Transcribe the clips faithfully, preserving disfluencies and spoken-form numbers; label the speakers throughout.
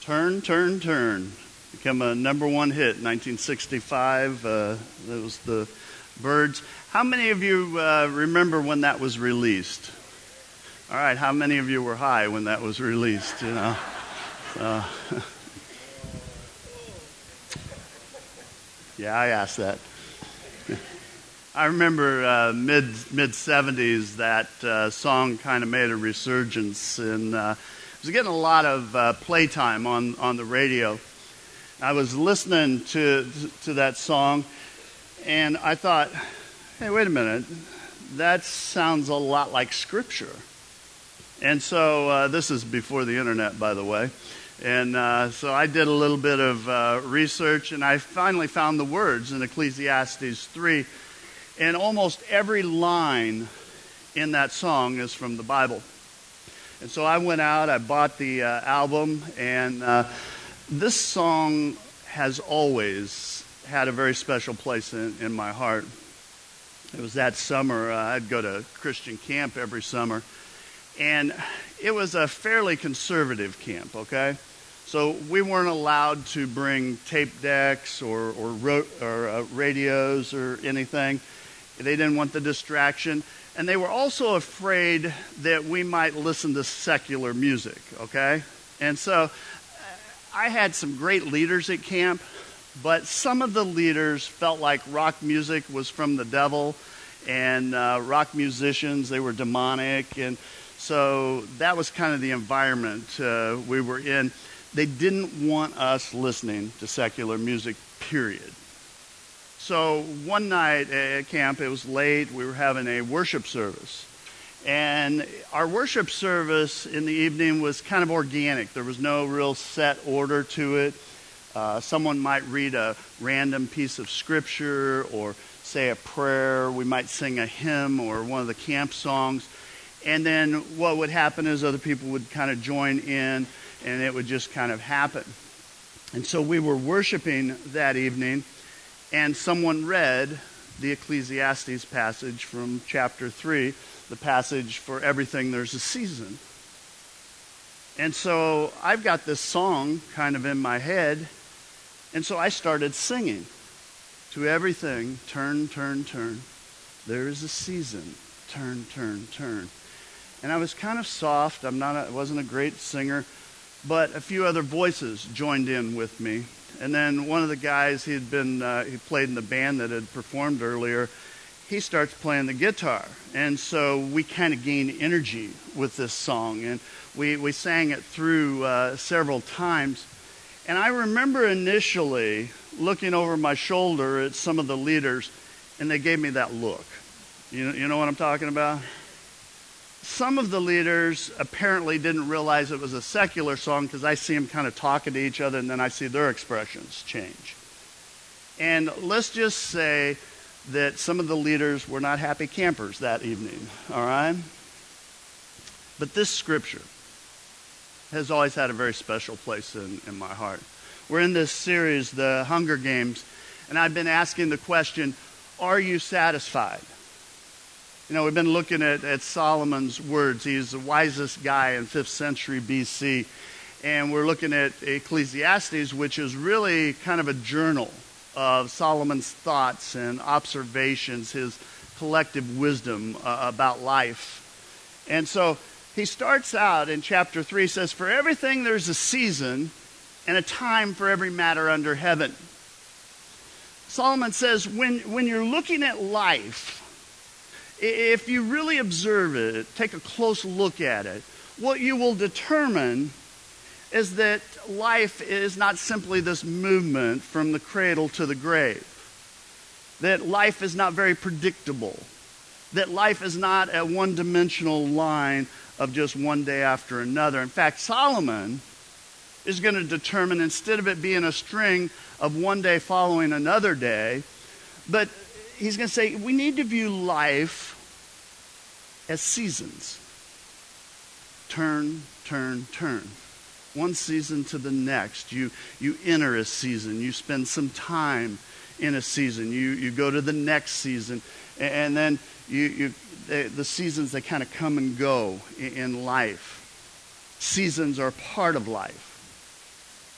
Speaker 1: Turn, Turn, Turn. Became a number one hit in nineteen sixty-five. Uh, that was the Byrds. How many of you uh, remember when that was released? All right, how many of you were high when that was released? You know, uh, yeah, I asked that. I remember uh, mid mid seventies that uh, song kind of made a resurgence, and uh, it was getting a lot of uh, playtime on on the radio. I was listening to to that song, and I thought, hey, wait a minute, that sounds a lot like Scripture. And so uh, this is before the internet, by the way. And uh, so I did a little bit of uh, research, and I finally found the words in Ecclesiastes three. And almost every line in that song is from the Bible. And so I went out, I bought the uh, album, and uh, this song has always had a very special place in, in my heart. It was that summer, uh, I'd go to Christian camp every summer. And it was a fairly conservative camp, okay? So we weren't allowed to bring tape decks or, or, ro- or uh, radios or anything. They didn't want the distraction. And they were also afraid that we might listen to secular music, okay? And so I had some great leaders at camp, but some of the leaders felt like rock music was from the devil, and uh, rock musicians, they were demonic, and so that was kind of the environment uh, we were in. They didn't want us listening to secular music, period. So one night at camp, it was late, we were having a worship service. And our worship service in the evening was kind of organic. There was no real set order to it. Uh, someone might read a random piece of scripture or say a prayer. We might sing a hymn or one of the camp songs. And then what would happen is other people would kind of join in, and it would just kind of happen. And so we were worshiping that evening, and someone read the Ecclesiastes passage from chapter three, the passage for everything there's a season. And so I've got this song kind of in my head, and so I started singing. To everything, turn, turn, turn. There is a season, turn, turn, turn. And I was kind of soft. I'm not. A, I wasn't a great singer, but a few other voices joined in with me. And then one of the guys, he had been, uh, he played in the band that had performed earlier. He starts playing the guitar, and so we kind of gained energy with this song, and we we sang it through uh, several times. And I remember initially looking over my shoulder at some of the leaders, and they gave me that look. You know, you know what I'm talking about? Some of the leaders apparently didn't realize it was a secular song because I see them kind of talking to each other, and then I see their expressions change. And let's just say that some of the leaders were not happy campers that evening, all right? But this scripture has always had a very special place in, in my heart. We're in this series, The Hunger Games, and I've been asking the question, are you satisfied? You know, we've been looking at, at Solomon's words. He's the wisest guy in fifth century B C. And we're looking at Ecclesiastes, which is really kind of a journal of Solomon's thoughts and observations, his collective wisdom uh, about life. And so he starts out in chapter three, says, for everything there's a season and a time for every matter under heaven. Solomon says, when, when you're looking at life, if you really observe it, take a close look at it, what you will determine is that life is not simply this movement from the cradle to the grave. That life is not very predictable. That life is not a one-dimensional line of just one day after another. In fact, Solomon is going to determine, instead of it being a string of one day following another day, but he's going to say we need to view life as seasons. Turn, turn, turn. One season to the next. You you enter a season. You spend some time in a season. You you go to the next season, and then you you the, the seasons, they kind of come and go in, in life. Seasons are part of life.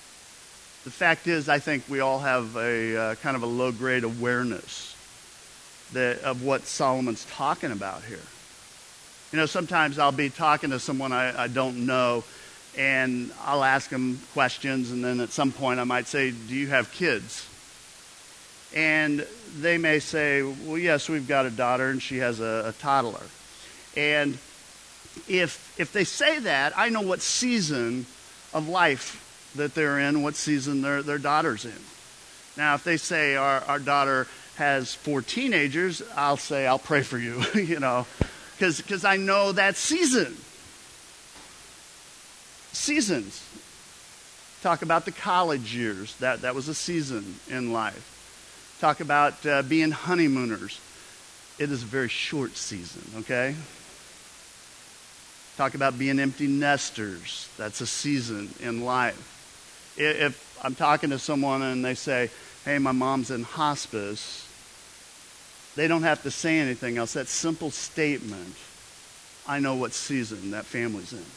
Speaker 1: The fact is, I think we all have a uh, kind of a low-grade awareness that, of what Solomon's talking about here. You know, sometimes I'll be talking to someone I, I don't know, and I'll ask them questions, and then at some point I might say, do you have kids? And they may say, well, yes, we've got a daughter, and she has a, a toddler. And if if they say that, I know what season of life that they're in, what season their, their daughter's in. Now, if they say our, our daughter has four teenagers, I'll say, I'll pray for you, you know, because because I know that season. Seasons. Talk about the college years. That, that was a season in life. Talk about uh, being honeymooners. It is a very short season, okay? Talk about being empty nesters. That's a season in life. If I'm talking to someone and they say, hey, my mom's in hospice, they don't have to say anything else. That simple statement, I know what season that family's in.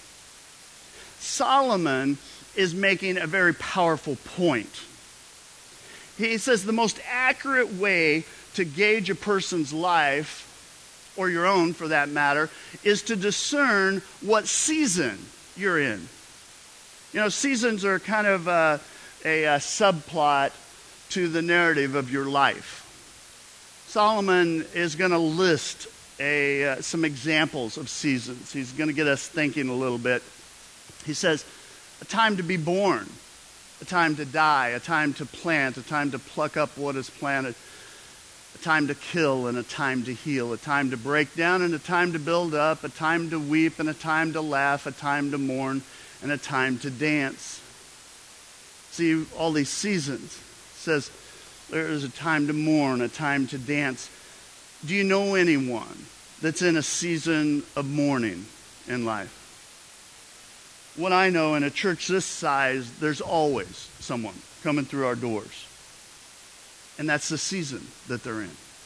Speaker 1: Solomon is making a very powerful point. He says the most accurate way to gauge a person's life, or your own for that matter, is to discern what season you're in. You know, seasons are kind of a, a, a subplot to the narrative of your life. Solomon is going to list a, uh, some examples of seasons. He's going to get us thinking a little bit. He says, a time to be born, a time to die, a time to plant, a time to pluck up what is planted, a time to kill and a time to heal, a time to break down and a time to build up, a time to weep and a time to laugh, a time to mourn and a time to dance. See, all these seasons. It says there is a time to mourn, a time to dance. Do you know anyone that's in a season of mourning in life? What I know, in a church this size, there's always someone coming through our doors. And that's the season that they're in.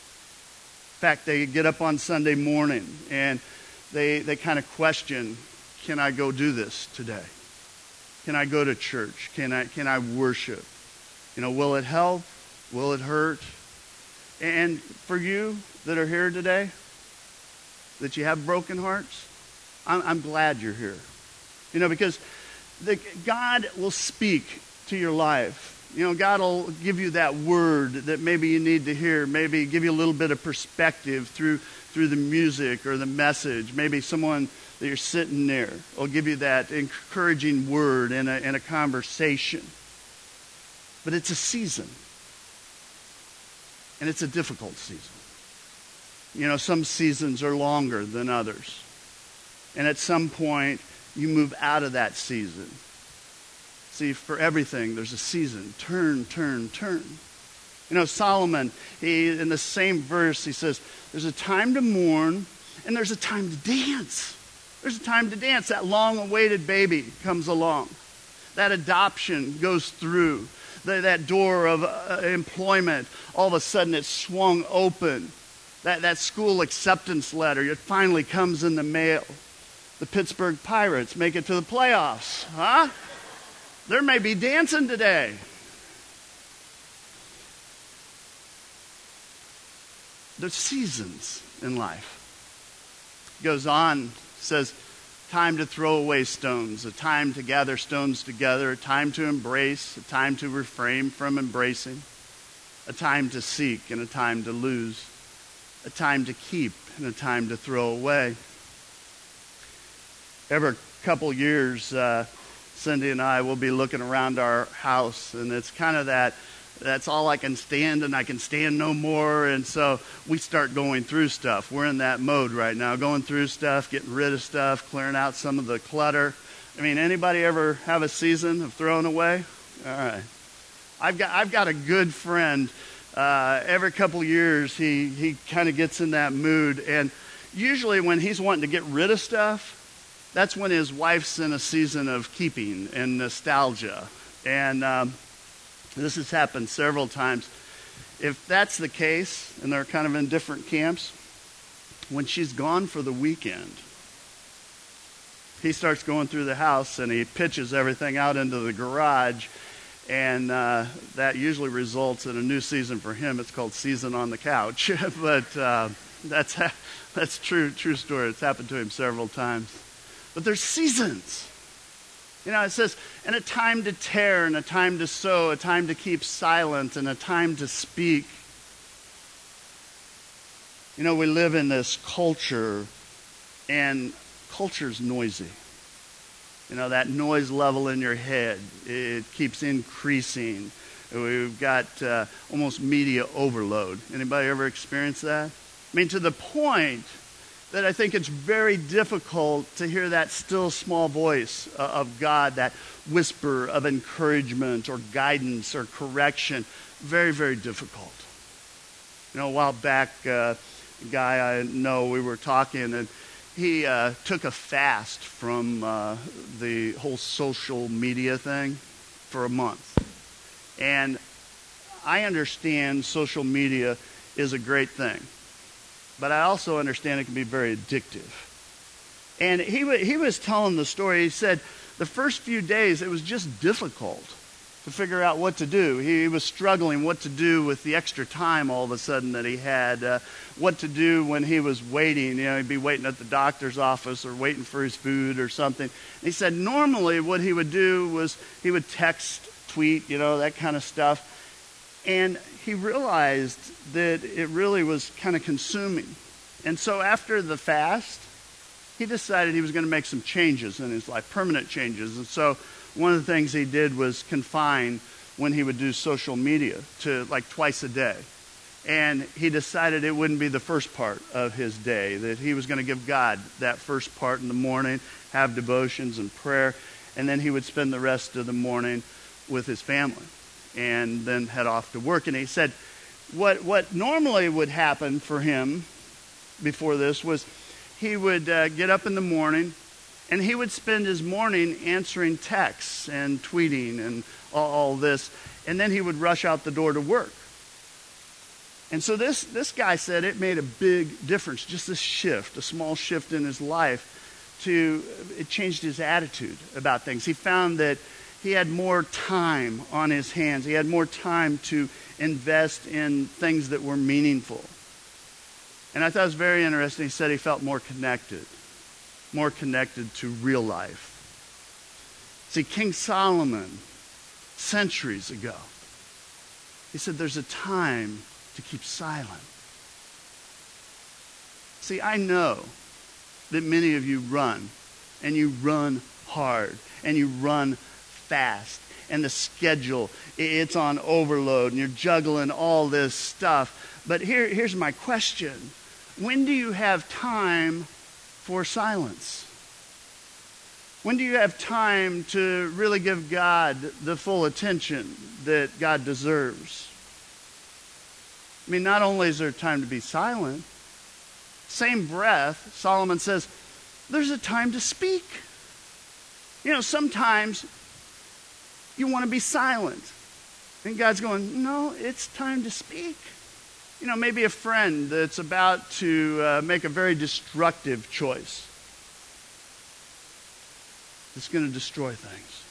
Speaker 1: In fact, they get up on Sunday morning and they, they kind of question, can I go do this today? Can I go to church? Can I, can I worship? You know, will it help? Will it hurt? And for you that are here today, that you have broken hearts, I'm, I'm glad you're here. You know, because the, God will speak to your life. You know, God will give you that word that maybe you need to hear, maybe give you a little bit of perspective through through the music or the message. Maybe someone that you're sitting near will give you that encouraging word in a, in a conversation. But it's a season. And it's a difficult season. You know, some seasons are longer than others. And at some point, you move out of that season. See, for everything, there's a season. Turn, turn, turn. You know, Solomon, he in the same verse, he says, there's a time to mourn and there's a time to dance. There's a time to dance. That long-awaited baby comes along. That adoption goes through. The, that door of uh, employment, all of a sudden it's swung open. That, that school acceptance letter, it finally comes in the mail. The Pittsburgh Pirates make it to the playoffs. Huh? There may be dancing today. There's seasons in life. It goes on, says, time to throw away stones, a time to gather stones together, a time to embrace, a time to refrain from embracing, a time to seek and a time to lose, a time to keep and a time to throw away. Every couple years, uh, Cindy and I will be looking around our house, and it's kind of that, that's all I can stand, and I can stand no more, and so we start going through stuff. We're in that mode right now, going through stuff, getting rid of stuff, clearing out some of the clutter. I mean, anybody ever have a season of throwing away? All right. I've got I've got a good friend. Uh, every couple years, he, he kind of gets in that mood, and usually when he's wanting to get rid of stuff, that's when his wife's in a season of keeping and nostalgia. And um, this has happened several times. If that's the case, and they're kind of in different camps, when she's gone for the weekend, he starts going through the house and he pitches everything out into the garage. And uh, that usually results in a new season for him. It's called Season on the Couch. but uh, that's ha- that's true true story. It's happened to him several times. But there's seasons. You know, it says, and a time to tear, and a time to sow, a time to keep silent, and a time to speak. You know, we live in this culture, and culture's noisy. You know, that noise level in your head, it keeps increasing. We've got uh, almost media overload. Anybody ever experienced that? I mean, to the point that I think it's very difficult to hear that still small voice uh, of God, that whisper of encouragement or guidance or correction. Very, very difficult. You know, a while back, uh, a guy I know, we were talking, and he uh, took a fast from uh, the whole social media thing for a month. And I understand social media is a great thing, but I also understand it can be very addictive. And he, w- he was telling the story. He said the first few days it was just difficult to figure out what to do. He was struggling what to do with the extra time all of a sudden that he had, uh, what to do when he was waiting. You know, he'd be waiting at the doctor's office or waiting for his food or something. And he said normally what he would do was he would text, tweet, you know, that kind of stuff. And he realized that it really was kind of consuming. And so after the fast, he decided he was going to make some changes in his life, permanent changes. And so one of the things he did was confine when he would do social media to like twice a day. And he decided it wouldn't be the first part of his day, that he was going to give God that first part in the morning, have devotions and prayer, and then he would spend the rest of the morning with his family and then head off to work. And he said what what normally would happen for him before this was he would uh, get up in the morning, and he would spend his morning answering texts and tweeting and all, all this. And then he would rush out the door to work. And so this, this guy said it made a big difference, just this shift, a small shift in his life. To it changed his attitude about things. He found that he had more time on his hands. He had more time to invest in things that were meaningful. And I thought it was very interesting. He said he felt more connected. More connected to real life. See, King Solomon, centuries ago, he said there's a time to keep silent. See, I know that many of you run, and you run hard, and you run fast, and the schedule, it's on overload, and you're juggling all this stuff. But here, here's my question. When do you have time for silence? When do you have time to really give God the full attention that God deserves? I mean, not only is there time to be silent, same breath, Solomon says, there's a time to speak. You know, sometimes you want to be silent. And God's going, no, it's time to speak. You know, maybe a friend that's about to uh, make a very destructive choice. It's going to destroy things.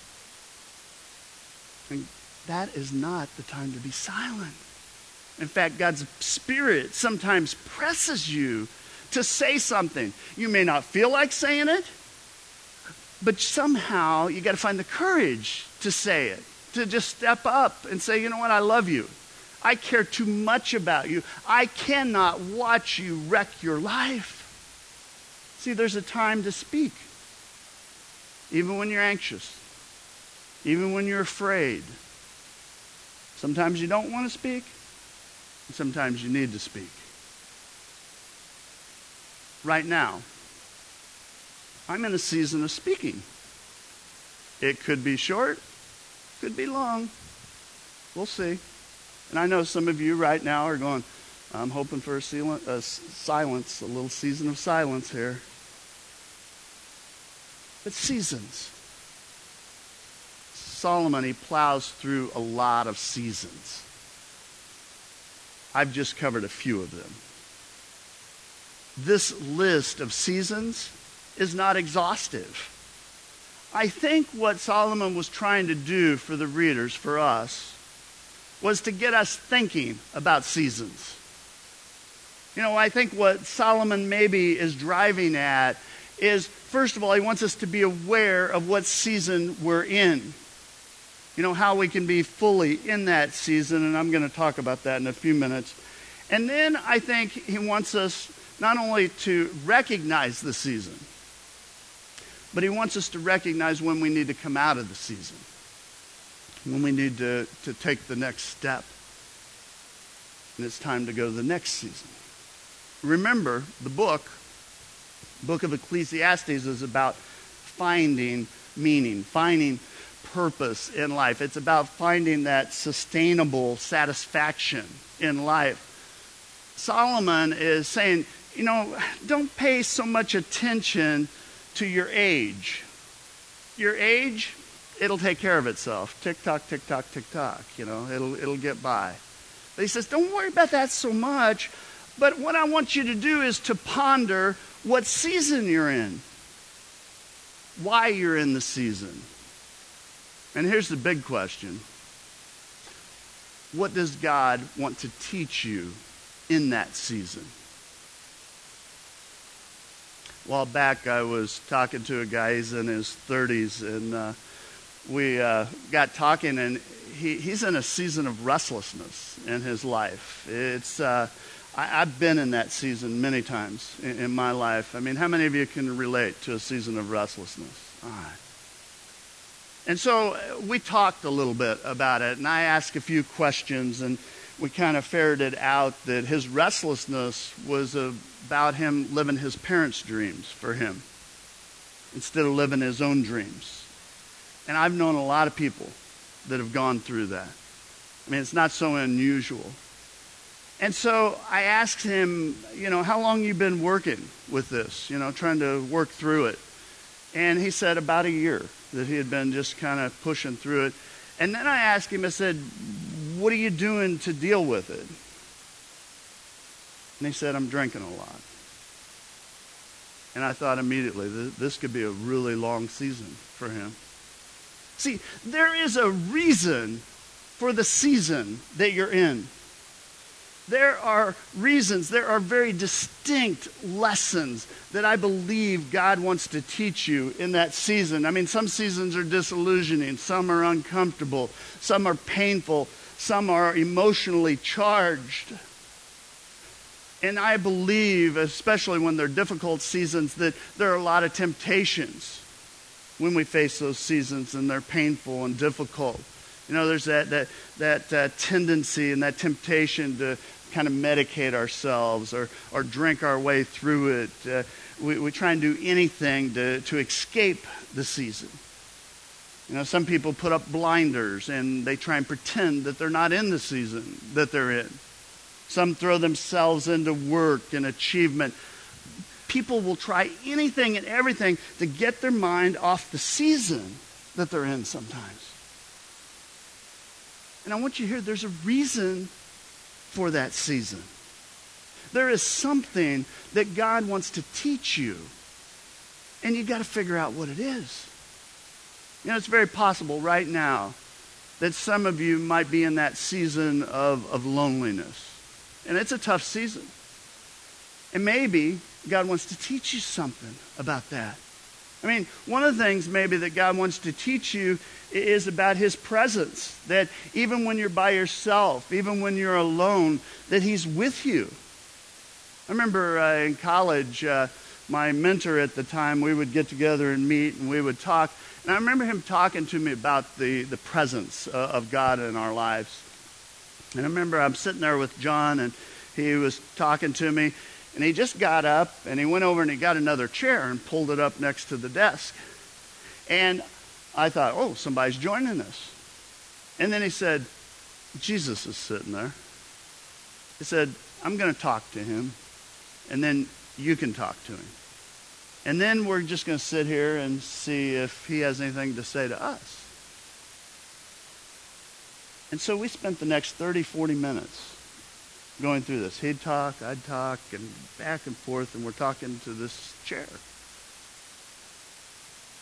Speaker 1: And that is not the time to be silent. In fact, God's Spirit sometimes presses you to say something. You may not feel like saying it, but somehow you got to find the courage to say it, to just step up and say, you know what, I love you. I care too much about you. I cannot watch you wreck your life. See, there's a time to speak. Even when you're anxious. Even when you're afraid. Sometimes you don't want to speak. And sometimes you need to speak. Right now, I'm in a season of speaking. It could be short. Could be long. We'll see. And I know some of you right now are going, I'm hoping for a, sil- a silence, a little season of silence here. But seasons. Solomon, he plows through a lot of seasons. I've just covered a few of them. This list of seasons is not exhaustive. I think what Solomon was trying to do for the readers, for us, was to get us thinking about seasons. You know, I think what Solomon maybe is driving at is, first of all, he wants us to be aware of what season we're in. You know, how we can be fully in that season, and I'm going to talk about that in a few minutes. And then I think he wants us not only to recognize the season, but he wants us to recognize when we need to come out of the season, when we need to, to take the next step. And it's time to go to the next season. Remember, the book, book of Ecclesiastes is about finding meaning, finding purpose in life. It's about finding that sustainable satisfaction in life. Solomon is saying, you know, don't pay so much attention to your age. Your age, it'll take care of itself. Tick tock, tick tock, tick tock. You know, it'll it'll get by. But he says, don't worry about that so much. But what I want you to do is to ponder what season you're in, why you're in the season. And here's the big question. What does God want to teach you in that season? A while back, I was talking to a guy, he's in his thirties, and uh, we uh, got talking, and he, he's in a season of restlessness in his life. It's uh, I, I've been in that season many times in, in my life. I mean, how many of you can relate to a season of restlessness? All right. And so we talked a little bit about it, and I asked a few questions, and we kind of ferreted out that his restlessness was about him living his parents' dreams for him instead of living his own dreams. And I've known a lot of people that have gone through that. I mean, it's not so unusual. And so I asked him, you know, how long you been working with this, you know, trying to work through it. And he said about a year that he had been just kind of pushing through it. And then I asked him, I said, what are you doing to deal with it? And he said, I'm drinking a lot. And I thought immediately, this could be a really long season for him. See, there is a reason for the season that you're in. There are reasons, there are very distinct lessons that I believe God wants to teach you in that season. I mean, some seasons are disillusioning, some are uncomfortable, some are painful, some are emotionally charged. And I believe, especially when they're difficult seasons, that there are a lot of temptations when we face those seasons and they're painful and difficult. You know, there's that that that uh, tendency and that temptation to kind of medicate ourselves or or drink our way through it. Uh, we, we try and do anything to, to escape the season. You know, some people put up blinders and they try and pretend that they're not in the season that they're in. Some throw themselves into work and achievement. People will try anything and everything to get their mind off the season that they're in sometimes. And I want you to hear there's a reason for that season. There is something that God wants to teach you. And you've got to figure out what it is. You know, it's very possible right now that some of you might be in that season of, of loneliness. And it's a tough season. And maybe God wants to teach you something about that. I mean, one of the things maybe that God wants to teach you is about his presence. That even when you're by yourself, even when you're alone, that he's with you. I remember uh, in college, uh, my mentor at the time, we would get together and meet and we would talk. And I remember him talking to me about the, the presence uh, of God in our lives. And I remember I'm sitting there with John and he was talking to me. And he just got up and he went over and he got another chair and pulled it up next to the desk. And I thought, oh, somebody's joining us. And then he said, Jesus is sitting there. He said, I'm going to talk to him. And then you can talk to him. And then we're just going to sit here and see if he has anything to say to us. And so we spent the next thirty, forty minutes going through this. He'd talk, I'd talk, and back and forth, and we're talking to this chair.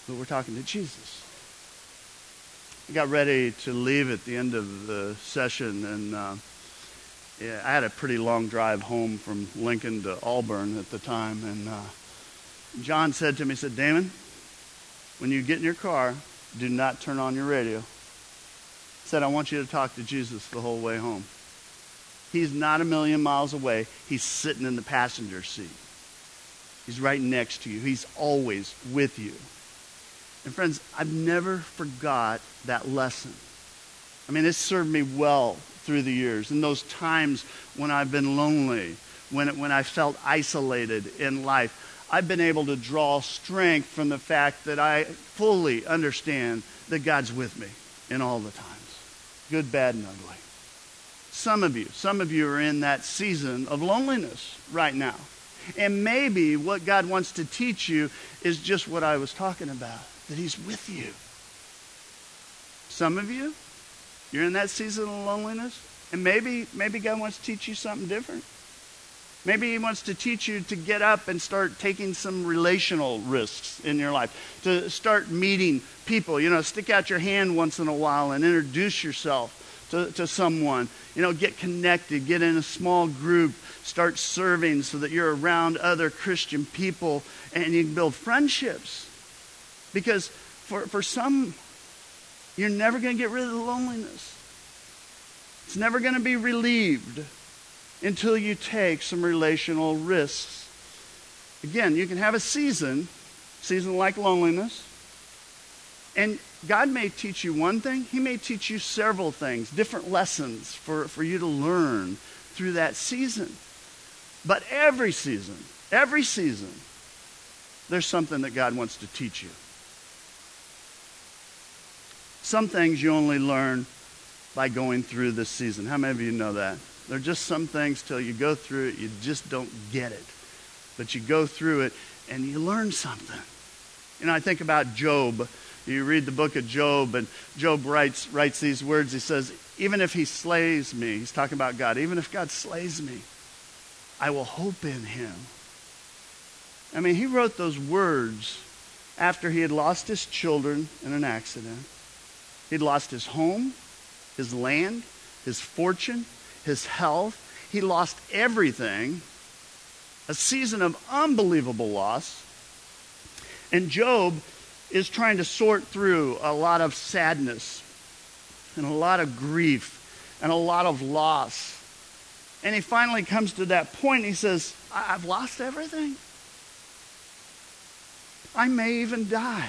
Speaker 1: but we're talking to Jesus. I got ready to leave at the end of the session, and uh, yeah, I had a pretty long drive home from Lincoln to Auburn at the time, and uh, John said to me, he said, Damon, when you get in your car, do not turn on your radio. He said, I want you to talk to Jesus the whole way home. He's not a million miles away. He's sitting in the passenger seat. He's right next to you. He's always with you. And friends, I've never forgot that lesson. I mean, it's served me well through the years. In those times when I've been lonely, when, it, when I felt isolated in life, I've been able to draw strength from the fact that I fully understand that God's with me in all the times, good, bad, and ugly. Some of you, some of you are in that season of loneliness right now. And maybe what God wants to teach you is just what I was talking about, that He's with you. Some of you, you're in that season of loneliness, and maybe, maybe God wants to teach you something different. Maybe He wants to teach you to get up and start taking some relational risks in your life, to start meeting people. You know, stick out your hand once in a while and introduce yourself to, to someone. You know, get connected, get in a small group, start serving so that you're around other Christian people and you can build friendships. Because for, for some, you're never going to get rid of the loneliness. It's never going to be relieved until you take some relational risks. Again, you can have a season, season like loneliness, and God may teach you one thing. He may teach you several things, different lessons for, for you to learn through that season. But every season, every season, there's something that God wants to teach you. Some things you only learn by going through this season. How many of you know that? There are just some things till you go through it, you just don't get it. But you go through it and you learn something. You know, I think about Job. You read the book of Job, and Job writes, writes these words. He says, even if he slays me, he's talking about God, even if God slays me, I will hope in Him. I mean, he wrote those words after he had lost his children in an accident. He'd lost his home, his land, his fortune, his health. He lost everything. A season of unbelievable loss. And Job is trying to sort through a lot of sadness and a lot of grief and a lot of loss. And he finally comes to that point. He says, I've lost everything. I may even die.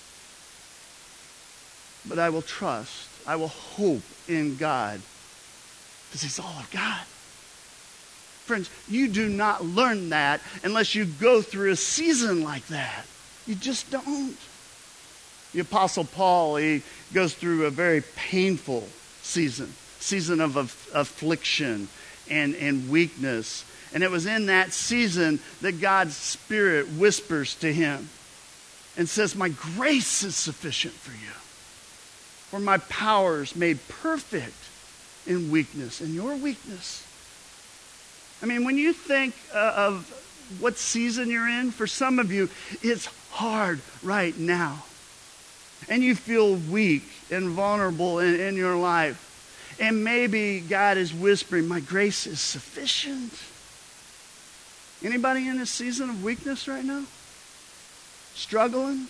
Speaker 1: But I will trust. I will hope in God. Because He's all I've got. Friends, you do not learn that unless you go through a season like that. You just don't. The Apostle Paul, he goes through a very painful season. Season of, of affliction and, and weakness. And it was in that season that God's Spirit whispers to him and says, my grace is sufficient for you. For my power is made perfect in weakness, in your weakness. I mean, when you think uh, of what season you're in, for some of you, it's hard right now. And you feel weak and vulnerable in, in your life. And maybe God is whispering, my grace is sufficient. Anybody in a season of weakness right now? Struggling?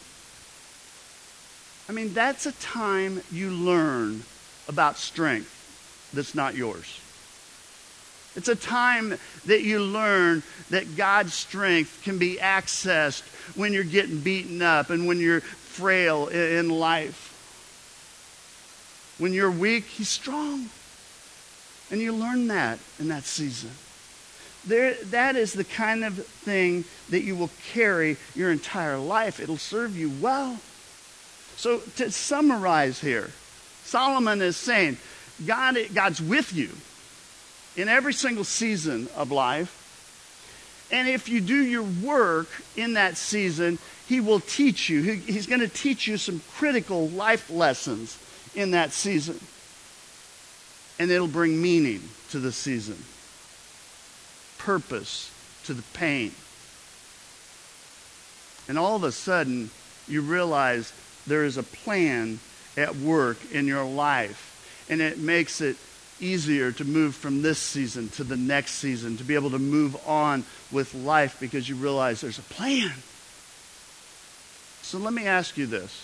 Speaker 1: I mean, that's a time you learn about strength that's not yours. It's a time that you learn that God's strength can be accessed when you're getting beaten up and when you're frail in life. When you're weak, He's strong. And you learn that in that season. There, that is the kind of thing that you will carry your entire life. It'll serve you well. So to summarize here, Solomon is saying, God, God's with you in every single season of life. And if you do your work in that season, He will teach you. He, he's going to teach you some critical life lessons in that season. And it'll bring meaning to the season. Purpose to the pain. And all of a sudden, you realize there is a plan at work in your life. And it makes it easier to move from this season to the next season, to be able to move on with life because you realize there's a plan. So let me ask you this.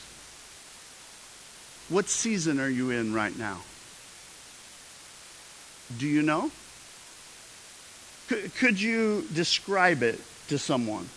Speaker 1: What season are you in right now? Do you know? Could, could you describe it to someone?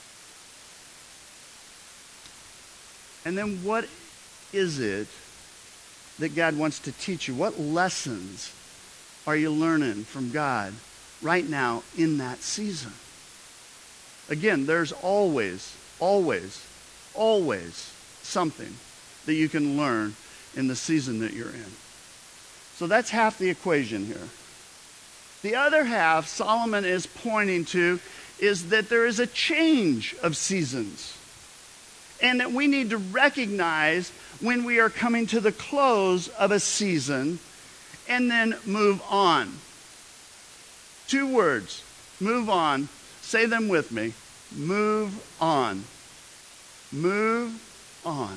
Speaker 1: And then what is it that God wants to teach you? What lessons are you learning from God right now in that season? Again, there's always, always, always something that you can learn in the season that you're in. So that's half the equation here. The other half Solomon is pointing to is that there is a change of seasons. And that we need to recognize when we are coming to the close of a season and then move on. Two words, move on. Say them with me. Move on. Move on.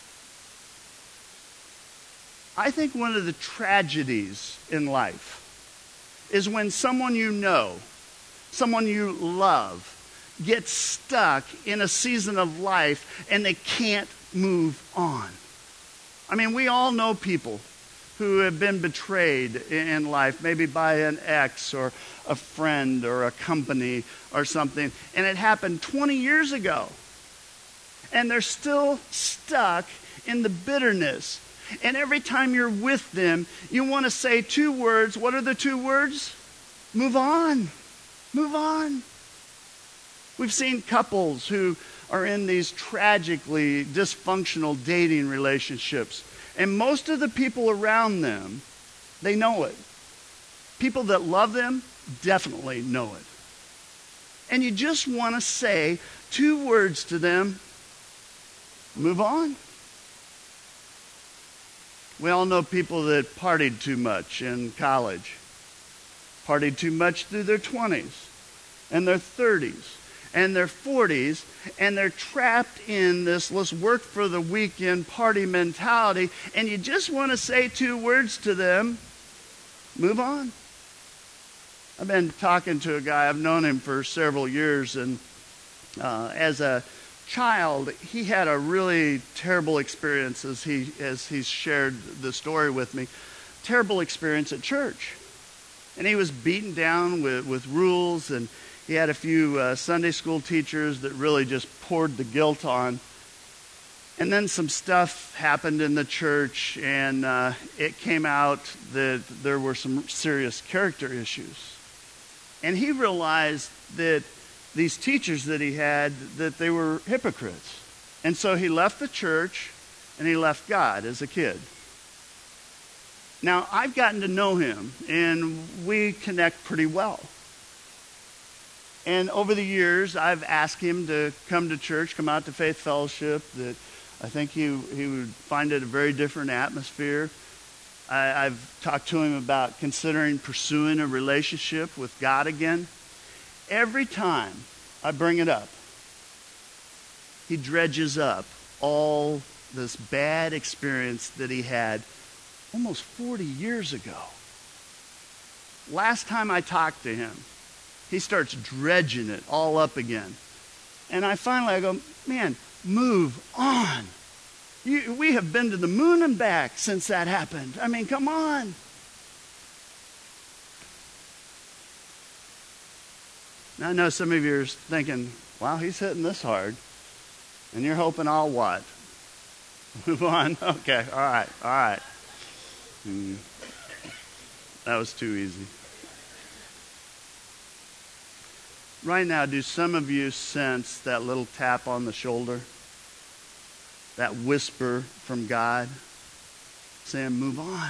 Speaker 1: I think one of the tragedies in life is when someone you know, someone you love, gets stuck in a season of life and they can't move on. I mean, we all know people who have been betrayed in life, maybe by an ex or a friend or a company or something, and it happened twenty years ago. And they're still stuck in the bitterness. And every time you're with them, you want to say two words. What are the two words? Move on. Move on. We've seen couples who are in these tragically dysfunctional dating relationships. And most of the people around them, they know it. People that love them definitely know it. And you just want to say two words to them. Move on. We all know people that partied too much in college. Partied too much through their twenties and their thirties. And their forties, and they're trapped in this let's work for the weekend party mentality, and you just want to say two words to them, move on. I've been talking to a guy, I've known him for several years, and uh, as a child, he had a really terrible experience as he as he's shared the story with me, terrible experience at church. And he was beaten down with, with rules, and he had a few uh, Sunday school teachers that really just poured the guilt on. And then some stuff happened in the church, and uh, it came out that there were some serious character issues. And he realized that these teachers that he had, that they were hypocrites. And so he left the church, and he left God as a kid. Now, I've gotten to know him, and we connect pretty well. And over the years, I've asked him to come to church, come out to Faith Fellowship, that I think he, he would find it a very different atmosphere. I, I've talked to him about considering pursuing a relationship with God again. Every time I bring it up, he dredges up all this bad experience that he had almost forty years ago. Last time I talked to him, he starts dredging it all up again. And I finally I go, man, move on. You, we have been to the moon and back since that happened. I mean, come on. Now I know some of you are thinking, wow, he's hitting this hard. And you're hoping I'll what? Move on? Okay, all right, all right. Hmm. That was too easy. Right now, do some of you sense that little tap on the shoulder? That whisper from God saying, move on.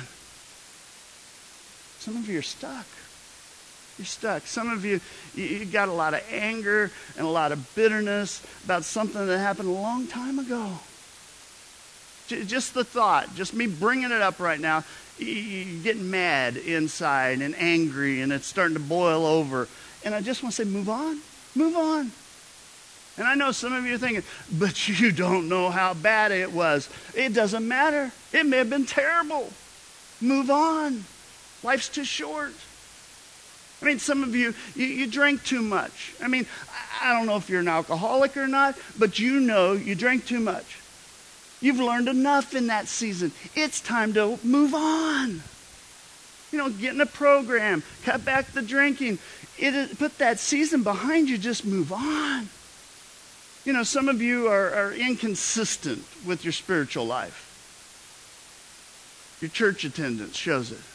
Speaker 1: Some of you are stuck. You're stuck. Some of you, you, you got a lot of anger and a lot of bitterness about something that happened a long time ago. J- just the thought, just me bringing it up right now, you, you're getting mad inside and angry, and it's starting to boil over. And I just want to say, move on. Move on. And I know some of you are thinking, but you don't know how bad it was. It doesn't matter. It may have been terrible. Move on. Life's too short. I mean, some of you, you, you drink too much. I mean, I don't know if you're an alcoholic or not, but you know you drank too much. You've learned enough in that season. It's time to move on. You know, get in a program, cut back the drinking. It is, put that season behind you, just move on. You know, some of you are, are inconsistent with your spiritual life. Your church attendance shows it.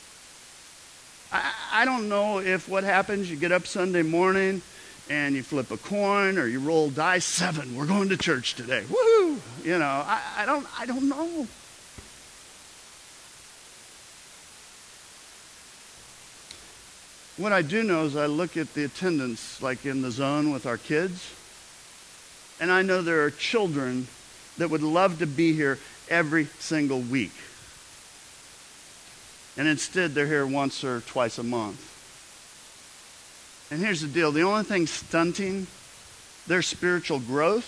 Speaker 1: I, I don't know if what happens, you get up Sunday morning and you flip a coin or you roll dice, seven, we're going to church today. Woohoo! You know, I, I don't I don't know. What I do know is I look at the attendance like in the zone with our kids, and I know there are children that would love to be here every single week. And instead they're here once or twice a month. And here's the deal. The only thing stunting their spiritual growth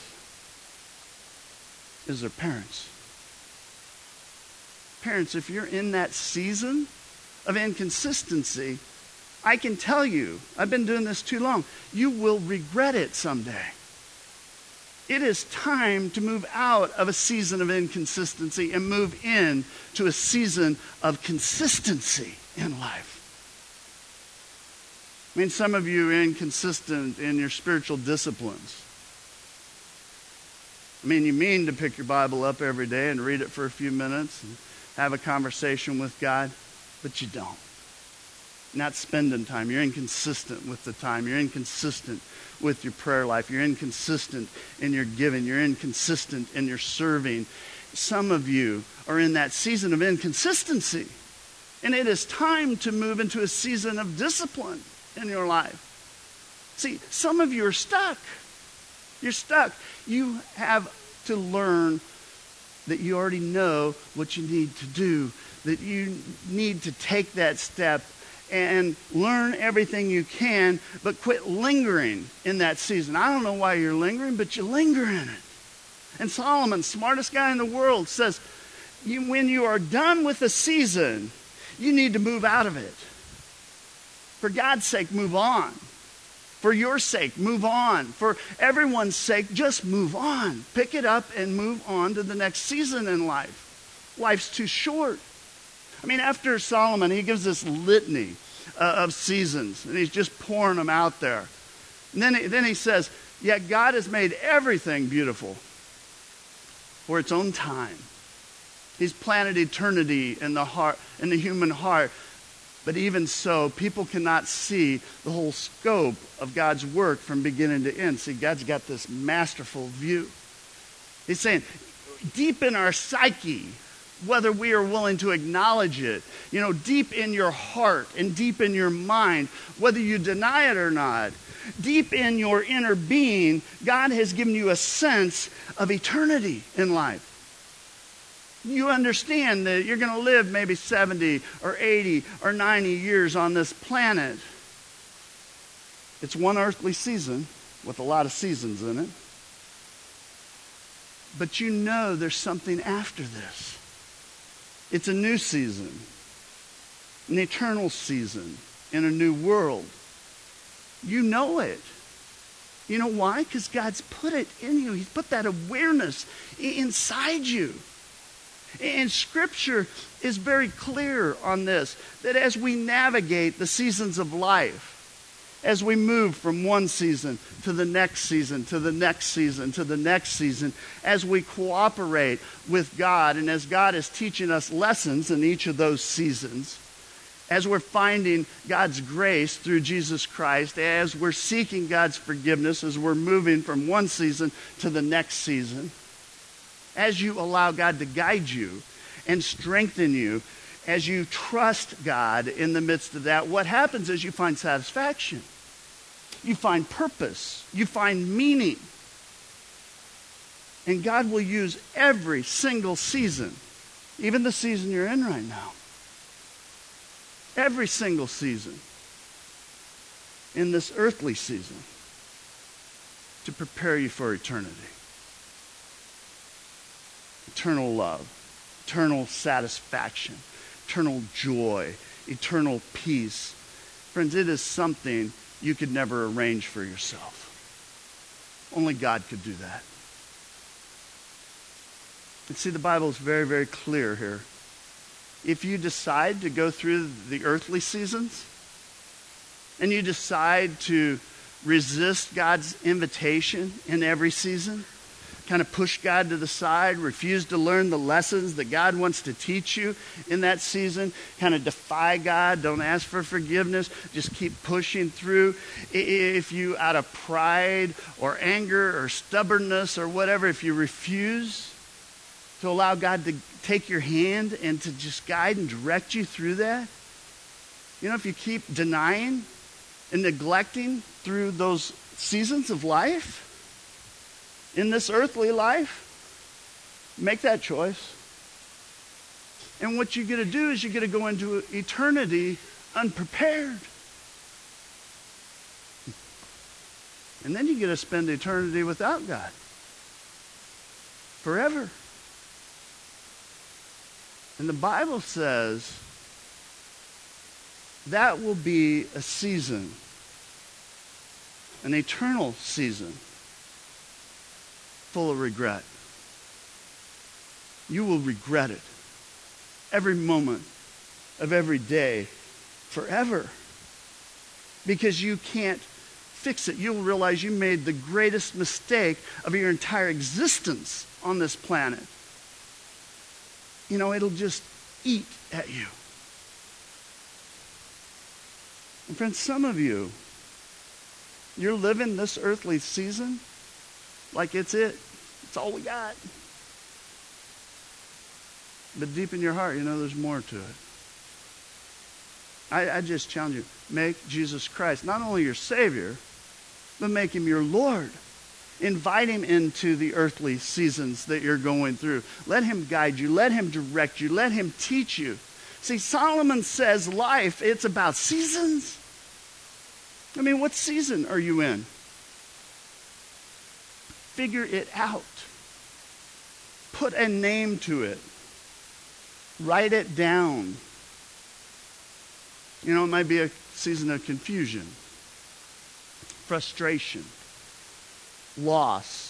Speaker 1: is their parents. Parents, if you're in that season of inconsistency, I can tell you, I've been doing this too long, you will regret it someday. It is time to move out of a season of inconsistency and move in to a season of consistency in life. I mean, some of you are inconsistent in your spiritual disciplines. I mean, you mean to pick your Bible up every day and read it for a few minutes and have a conversation with God, but you don't. Not spending time. You're inconsistent with the time. You're inconsistent with your prayer life. You're inconsistent in your giving. You're inconsistent in your serving. Some of you are in that season of inconsistency. And it is time to move into a season of discipline in your life. See, some of you are stuck. You're stuck. You have to learn that you already know what you need to do, that you need to take that step and learn everything you can, but quit lingering in that season. I don't know why you're lingering, but you linger in it. And Solomon, smartest guy in the world, says, you, when you are done with a season, you need to move out of it. For God's sake, move on. For your sake, move on. For everyone's sake, just move on. Pick it up and move on to the next season in life. Life's too short. I mean, after Solomon, he gives this litany uh, of seasons, and he's just pouring them out there. And then he, then he says, yet God has made everything beautiful for its own time. He's planted eternity in the heart, in the human heart. But even so, people cannot see the whole scope of God's work from beginning to end. See, God's got this masterful view. He's saying, deep in our psyche, whether we are willing to acknowledge it, you know, deep in your heart and deep in your mind, whether you deny it or not, deep in your inner being, God has given you a sense of eternity in life. You understand that you're going to live maybe seventy or eighty or ninety years on this planet. It's one earthly season with a lot of seasons in it. But you know there's something after this. It's a new season, an eternal season in a new world. You know it. You know why? Because God's put it in you. He's put that awareness inside you. And Scripture is very clear on this, that as we navigate the seasons of life, as we move from one season to the next season, to the next season, to the next season, as we cooperate with God, and as God is teaching us lessons in each of those seasons, as we're finding God's grace through Jesus Christ, as we're seeking God's forgiveness, as we're moving from one season to the next season, as you allow God to guide you and strengthen you, as you trust God in the midst of that, what happens is you find satisfaction. You find purpose. You find meaning. And God will use every single season, even the season you're in right now. Every single season in this earthly season to prepare you for eternity. Eternal love, eternal satisfaction, eternal joy, eternal peace. Friends, it is something you could never arrange for yourself. Only God could do that. And see, the Bible is very, very clear here. If you decide to go through the earthly seasons, and you decide to resist God's invitation in every season, kind of push God to the side, refuse to learn the lessons that God wants to teach you in that season, kind of defy God, don't ask for forgiveness, just keep pushing through. If you, out of pride or anger or stubbornness or whatever, if you refuse to allow God to take your hand and to just guide and direct you through that, you know, if you keep denying and neglecting through those seasons of life, in this earthly life, make that choice. And what you're going to do is you're going to go into eternity unprepared. And then you're going to spend eternity without God. Forever. And the Bible says that will be a season, an eternal season, full of regret. You will regret it every moment of every day forever, because you can't fix it. You'll realize you made the greatest mistake of your entire existence on this planet. You know, it'll just eat at you. And friends, some of you, you're living this earthly season like it's it. It's all we got. But deep in your heart, you know there's more to it. I, I just challenge you, make Jesus Christ not only your Savior, but make him your Lord. Invite him into the earthly seasons that you're going through. Let him guide you. Let him direct you. Let him teach you. See, Solomon says life, it's about seasons. I mean, what season are you in? Figure it out. Put a name to it. Write it down. You know, it might be a season of confusion, frustration, loss,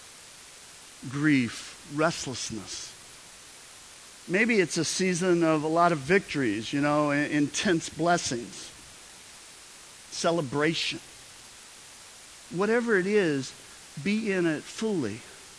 Speaker 1: grief, restlessness. Maybe it's a season of a lot of victories, you know, intense blessings, celebration. Whatever it is, be in it fully.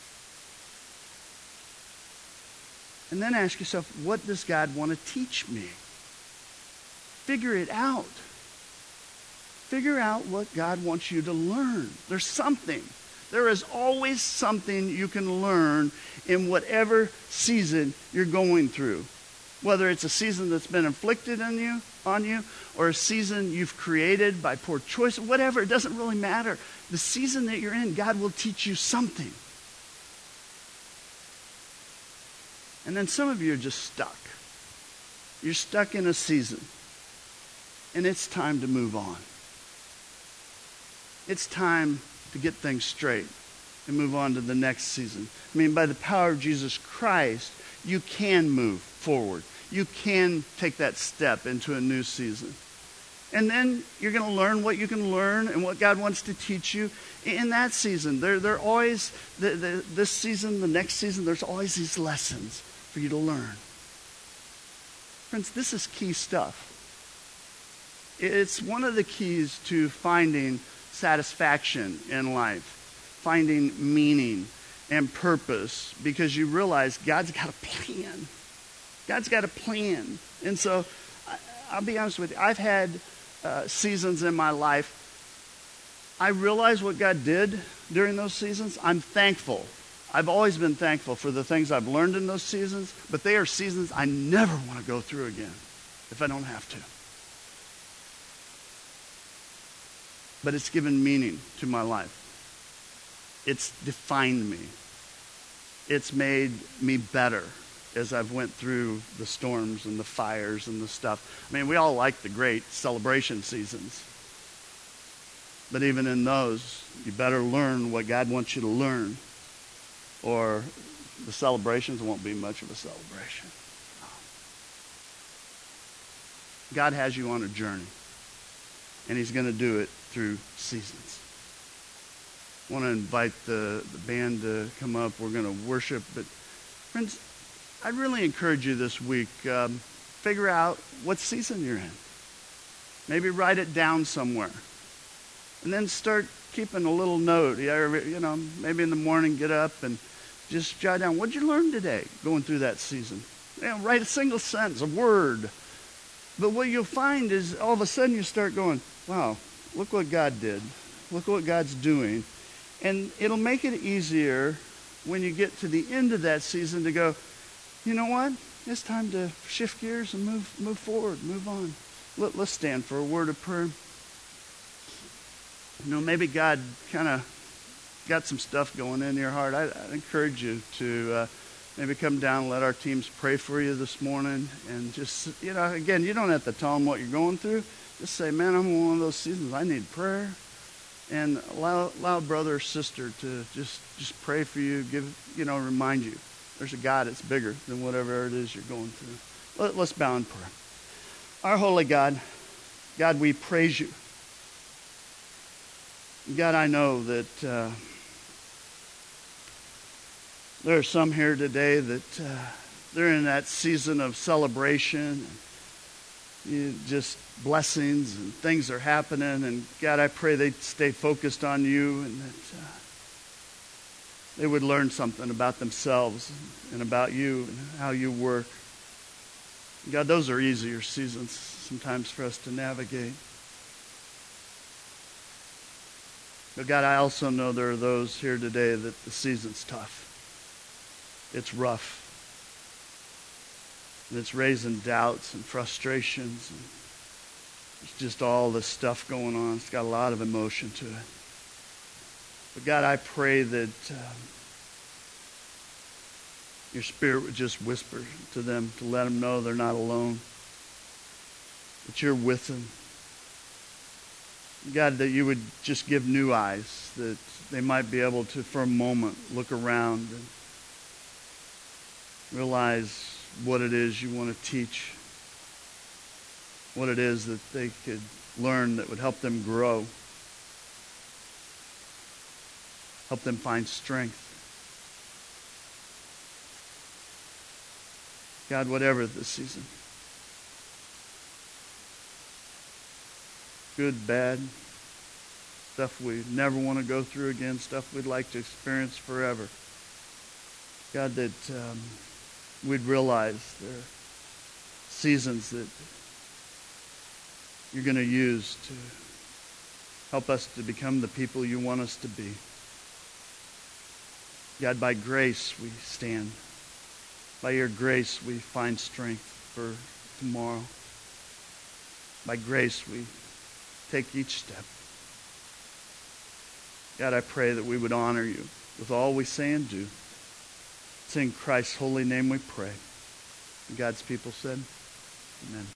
Speaker 1: And then ask yourself, what does God want to teach me? Figure it out. Figure out what God wants you to learn. There's something. There is always something you can learn in whatever season you're going through. Whether it's a season that's been inflicted on you, on you, or a season you've created by poor choice, whatever, it doesn't really matter. The season that you're in, God will teach you something. And then some of you are just stuck. You're stuck in a season. And it's time to move on. It's time to get things straight and move on to the next season. I mean, by the power of Jesus Christ, you can move forward. You can take that step into a new season. And then you're going to learn what you can learn and what God wants to teach you in that season. There, there are always, the, the, this season, the next season, there's always these lessons for you to learn. Friends, this is key stuff. It's one of the keys to finding satisfaction in life, finding meaning and purpose, because you realize God's got a plan. God's got a plan. And so, I'll be honest with you, I've had uh, seasons in my life. I realize what God did during those seasons. I'm thankful. I've always been thankful for the things I've learned in those seasons, but they are seasons I never want to go through again if I don't have to. But it's given meaning to my life. It's defined me. It's made me better as I've went through the storms and the fires and the stuff. I mean, we all like the great celebration seasons. But even in those, you better learn what God wants you to learn, or the celebrations won't be much of a celebration. God has you on a journey, and he's going to do it through seasons. I want to invite the, the band to come up. We're going to worship. But friends, I'd really encourage you this week, um, figure out what season you're in. Maybe write it down somewhere. And then start keeping a little note. You know, maybe in the morning, get up and just jot down, what did you learn today going through that season? You know, write a single sentence, a word. But what you'll find is all of a sudden you start going, wow, look what God did. Look what God's doing. And it'll make it easier when you get to the end of that season to go, you know what? It's time to shift gears and move move forward, move on. Let, let's stand for a word of prayer. You know, maybe God kind of got some stuff going in your heart. I, I encourage you to uh, maybe come down and let our teams pray for you this morning. And just, you know, again, you don't have to tell them what you're going through. Just say, man, I'm in one of those seasons. I need prayer. And allow, allow a brother or sister to just, just pray for you, give, you know, remind you. There's a God that's bigger than whatever it is you're going through. Let, let's bow in prayer. Our holy God, God, we praise you. God, I know that uh, there are some here today that uh, they're in that season of celebration, and you, just blessings and things are happening. And God, I pray they stay focused on you and that uh, they would learn something about themselves and about you and how you work. God, those are easier seasons sometimes for us to navigate. But God, I also know there are those here today that the season's tough. It's rough. And it's raising doubts and frustrations. And it's just all this stuff going on. It's got a lot of emotion to it. But God, I pray that um, your Spirit would just whisper to them to let them know they're not alone. That you're with them. God, that you would just give new eyes, that they might be able to, for a moment, look around and realize what it is you want to teach, what it is that they could learn that would help them grow, help them find strength. God, whatever the season, good, bad, stuff we never want to go through again, stuff we'd like to experience forever. God, that um, we'd realize there are seasons that you're going to use to help us to become the people you want us to be. God, by grace we stand. By your grace we find strength for tomorrow. By grace we take each step. God, I pray that we would honor you with all we say and do. It's in Christ's holy name we pray. And God's people said, amen.